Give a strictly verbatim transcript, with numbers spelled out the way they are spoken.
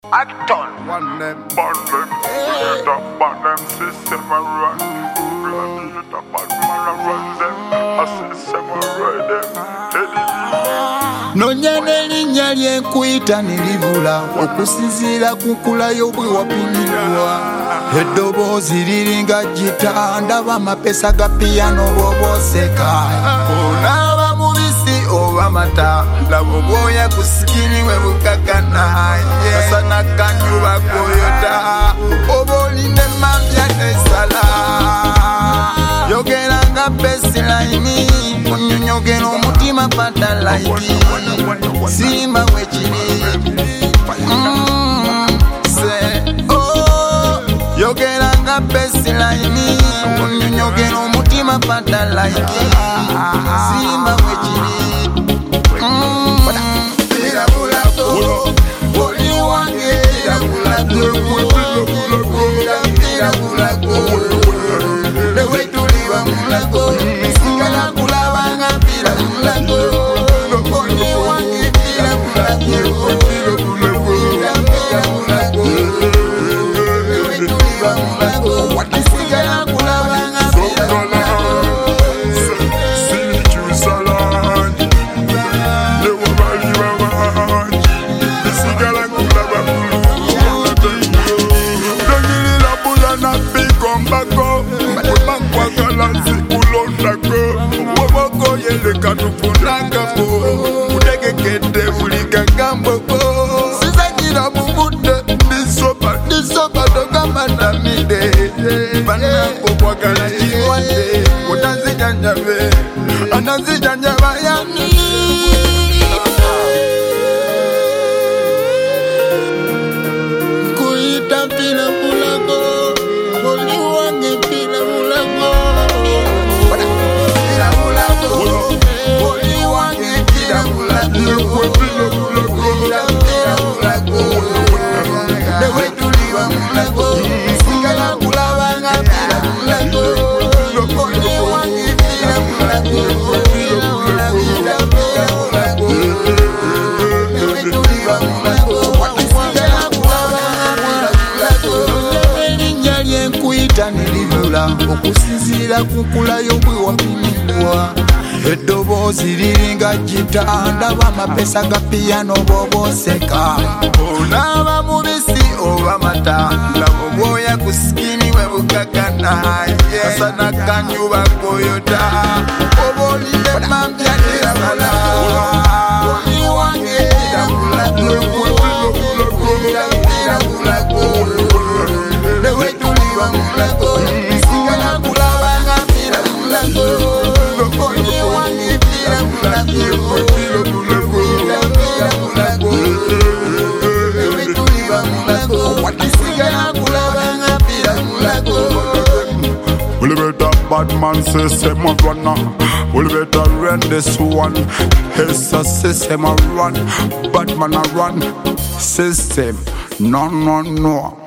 Acton. One them, burn them, get up, burn them, system and run. Blood, get up, bad man and run them. A system and run them. Nonyane linnya lyenkwita nilibula okusinziira ku nkula y'obwe wapimibwa eddoboozi liringa gita ndaba amapesa ga piyano bw'obooseka onaaba mubisi oba mata laba obwoya ku sikini we bukakana kasana kanjuba koyota oba olinde mambya nesala yogera nga besilayini kunyonyogera omutima pata laiti simba wekiri se oh yogera nga besilayini kunyonyogera omutima pata laiti simba wekiri bila bulako oli wange bila bulako bila bulako lewe tuliwa mulako sikala kulabanga bila bulako oli wange bila bulako bila bulako lewe tuliwa mulako sikala kulabanga bila bulako Katupunangako udegekete ulikangamboko sizakira mubude nisoba nisoba dogamadamide banako kwagala chiwande unazijanjabe anazijanjaba yani kuita pila pulago oli wange pila pulago okusinziira ku nkula y'obwe wapimibwa eddoboozi liringa gita ndaba amapesa ga piyano bw'obooseka onaaba mubisi oba mata laba obwoya ku sikini we bukakana kasana kanjuba koyota oba olinde mambya nesala oli wange irabulako lewe tuliwa mulako Will better bad man system a runner. Will better run this one. It's a system a run. Bad man a run. System no no no.